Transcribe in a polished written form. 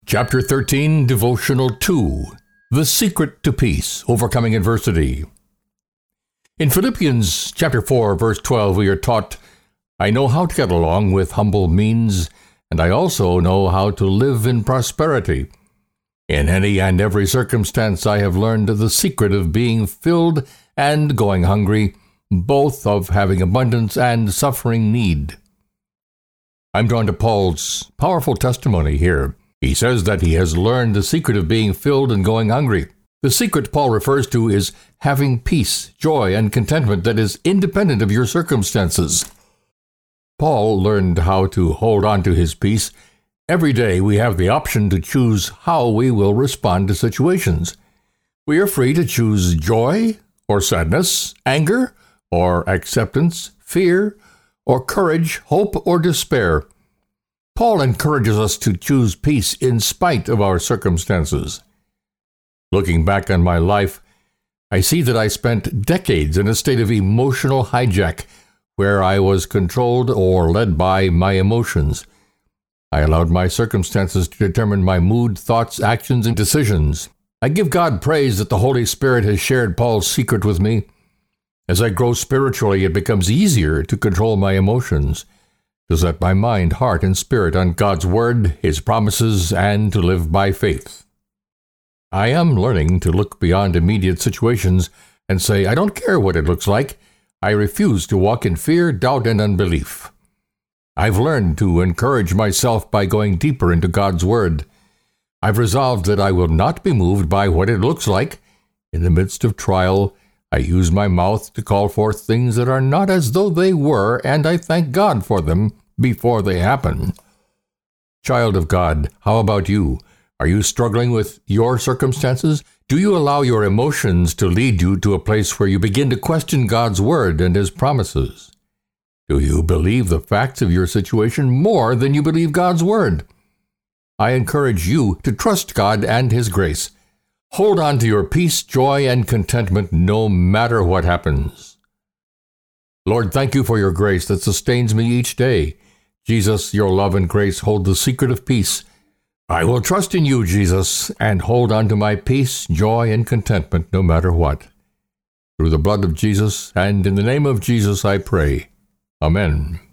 Chapter 13, Devotional 2, The Secret to Peace, Overcoming Adversity. In Philippians chapter 4, verse 12, we are taught, I know how to get along with humble means, and I also know how to live in prosperity. In any and every circumstance I have learned the secret of being filled and going hungry, both of having abundance and suffering need. I'm drawn to Paul's powerful testimony here. He says that he has learned the secret of being filled and going hungry. The secret Paul refers to is having peace, joy, and contentment that is independent of your circumstances. Paul learned how to hold on to his peace. Every day we have the option to choose how we will respond to situations. We are free to choose joy or sadness, anger or acceptance, fear or courage, hope or despair. Paul encourages us to choose peace in spite of our circumstances. Looking back on my life, I see that I spent decades in a state of emotional hijack, where I was controlled or led by my emotions. I allowed my circumstances to determine my mood, thoughts, actions, and decisions. I give God praise that the Holy Spirit has shared Paul's secret with me. As I grow spiritually, it becomes easier to control my emotions, to set my mind, heart, and spirit on God's Word, His promises, and to live by faith. I am learning to look beyond immediate situations and say, I don't care what it looks like. I refuse to walk in fear, doubt, and unbelief. I've learned to encourage myself by going deeper into God's Word. I've resolved that I will not be moved by what it looks like. In the midst of trial, I use my mouth to call forth things that are not as though they were, and I thank God for them before they happen. Child of God, how about you? Are you struggling with your circumstances? Do you allow your emotions to lead you to a place where you begin to question God's Word and His promises? Do you believe the facts of your situation more than you believe God's Word? I encourage you to trust God and His grace. Hold on to your peace, joy, and contentment no matter what happens. Lord, thank you for your grace that sustains me each day. Jesus, your love and grace hold the secret of peace. I will trust in you, Jesus, and hold on to my peace, joy, and contentment no matter what. Through the blood of Jesus and in the name of Jesus I pray. Amen.